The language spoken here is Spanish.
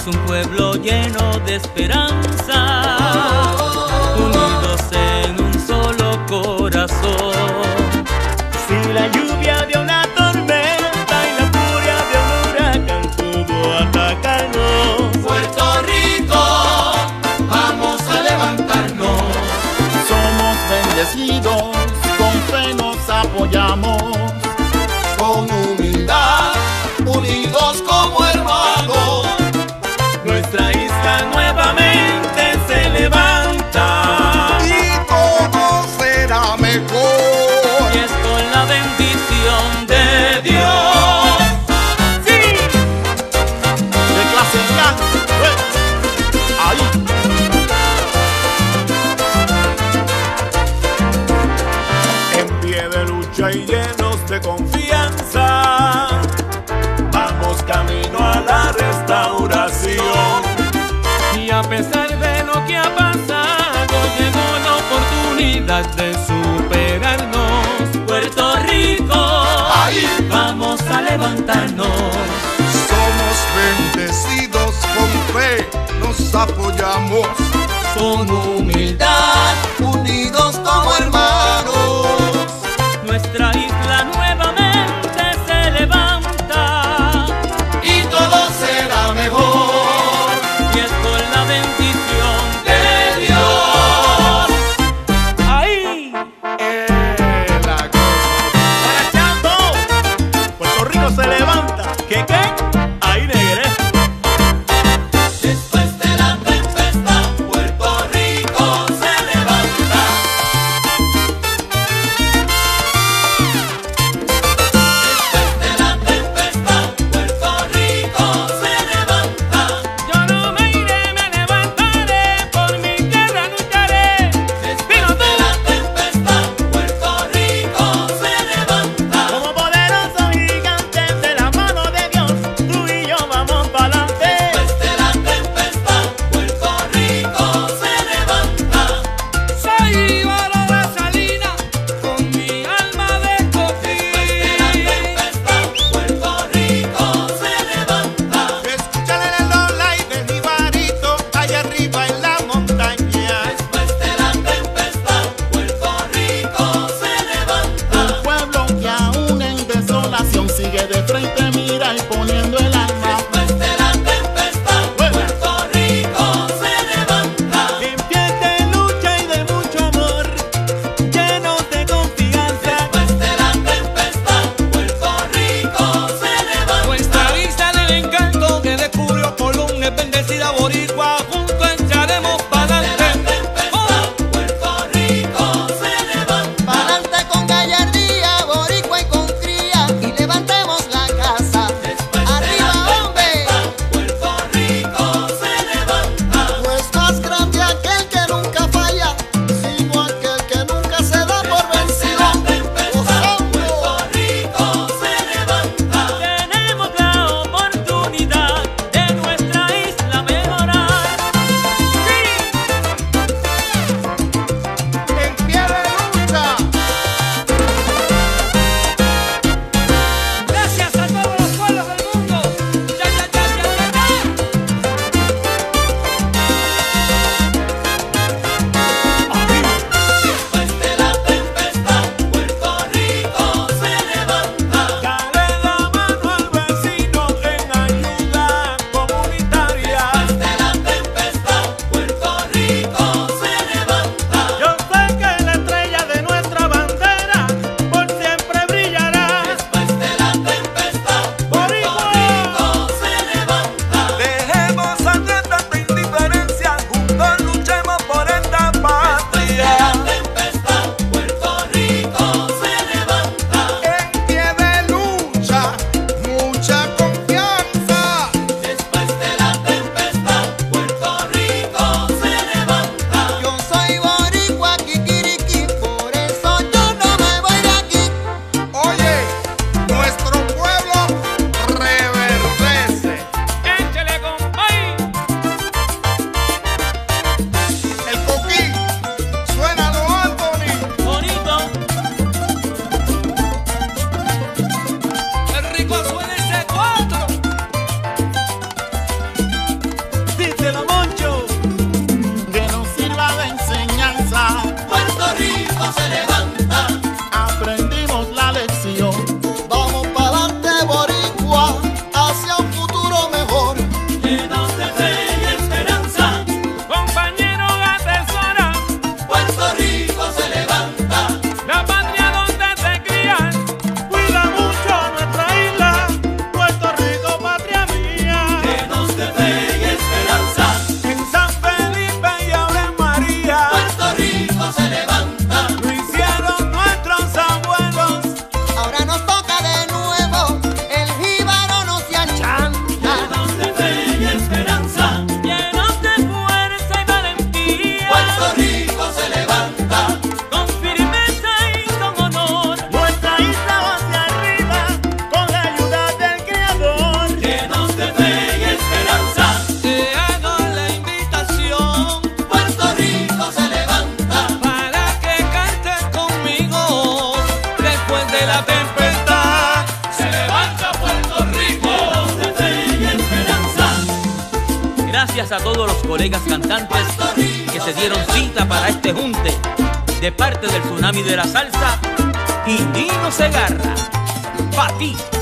un pueblo lleno de esperanza, unidos en un solo corazón. Si la lluvia de una tormenta y la furia de un huracán pudo atacarnos, Puerto Rico, vamos a levantarnos. Somos bendecidos, con fe nos apoyamos. Con humildad, unidos como hermanos. nuestra isla nuevamente se levanta. Y todo será mejor. Y es con la bendición de Dios. ¡Sí! De clase A, ahí. En pie de lucha y llenos de confianza, vamos camino a la restauración. Y a pesar de lo que ha pasado, llegó la oportunidad de superarnos. Puerto Rico, Ahí vamos a levantarnos. Somos bendecidos, con fe nos apoyamos. Con humildad, unidos como hermanos. nuestra isla nuevamente se levanta. Y todo será mejor. Y es con la bendición De Dios. ¡Ahí! La cosa. ¡Marchando! Puerto Rico se levanta. ¿Qué? Ahí negré. Después de la tempestad, Puerto Rico se levanta. Gracias a todos los colegas cantantes que se dieron cita para este junte, de parte del Tsunami de la Salsa y Nino Segarra. Pa' ti.